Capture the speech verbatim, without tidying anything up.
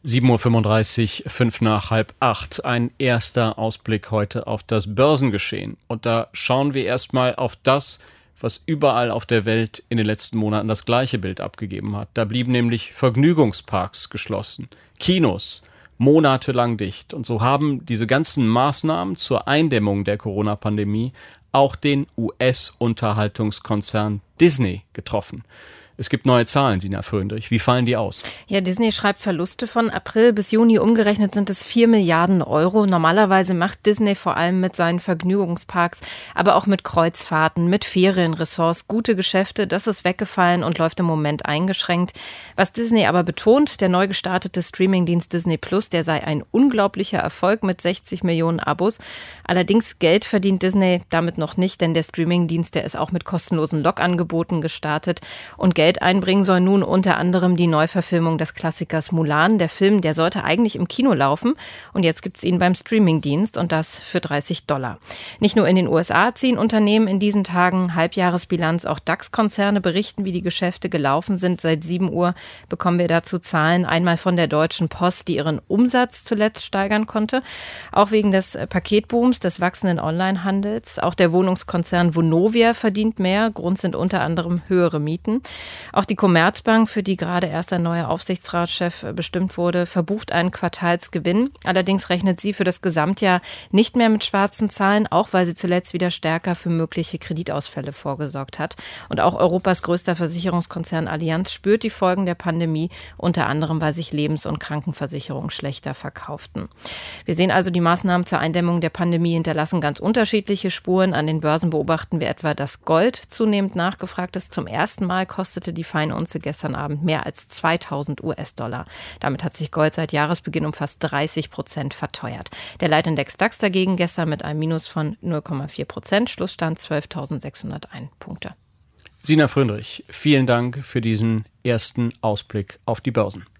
sieben Uhr fünfunddreißig, fünf nach halb acht. Ein erster Ausblick heute auf das Börsengeschehen. Und da schauen wir erstmal auf das, was überall auf der Welt in den letzten Monaten das gleiche Bild abgegeben hat. Da blieben nämlich Vergnügungsparks geschlossen, Kinos monatelang dicht. Und so haben diese ganzen Maßnahmen zur Eindämmung der Corona-Pandemie auch den U S-Unterhaltungskonzern Disney getroffen. Es gibt neue Zahlen, Sina Fröndrich. Wie fallen die aus? Ja, Disney schreibt Verluste von April bis Juni. Umgerechnet sind es vier Milliarden Euro. Normalerweise macht Disney vor allem mit seinen Vergnügungsparks, aber auch mit Kreuzfahrten, mit Ferienressorts gute Geschäfte. Das ist weggefallen und läuft im Moment eingeschränkt. Was Disney aber betont, der neu gestartete Streamingdienst Disney Plus, der sei ein unglaublicher Erfolg mit sechzig Millionen Abos. Allerdings Geld verdient Disney damit noch nicht, denn der Streamingdienst, der ist auch mit kostenlosen Log-Angeboten gestartet. Und Geld einbringen soll nun unter anderem die Neuverfilmung des Klassikers Mulan. Der Film, der sollte eigentlich im Kino laufen und jetzt gibt es ihn beim Streamingdienst und das für dreißig Dollar. Nicht nur in den U S A ziehen Unternehmen in diesen Tagen Halbjahresbilanz, auch DAX-Konzerne berichten, wie die Geschäfte gelaufen sind. Seit sieben Uhr bekommen wir dazu Zahlen, einmal von der Deutschen Post, die ihren Umsatz zuletzt steigern konnte, auch wegen des Paketbooms, des wachsenden Onlinehandels. Auch der Wohnungskonzern Vonovia verdient mehr, Grund sind unter anderem höhere Mieten. Auch die Commerzbank, für die gerade erst ein neuer Aufsichtsratschef bestimmt wurde, verbucht einen Quartalsgewinn. Allerdings rechnet sie für das Gesamtjahr nicht mehr mit schwarzen Zahlen, auch weil sie zuletzt wieder stärker für mögliche Kreditausfälle vorgesorgt hat. Und auch Europas größter Versicherungskonzern Allianz spürt die Folgen der Pandemie, unter anderem, weil sich Lebens- und Krankenversicherungen schlechter verkauften. Wir sehen also, die Maßnahmen zur Eindämmung der Pandemie hinterlassen ganz unterschiedliche Spuren. An den Börsen beobachten wir etwa, dass Gold zunehmend nachgefragt ist. Zum ersten Mal kostete die Feinunze gestern Abend mehr als zweitausend U S-Dollar. Damit hat sich Gold seit Jahresbeginn um fast dreißig Prozent verteuert. Der Leitindex DAX dagegen gestern mit einem Minus von null Komma vier Prozent. Schlussstand zwölftausendsechshunderteins Punkte. Sina Fröndrich, vielen Dank für diesen ersten Ausblick auf die Börsen.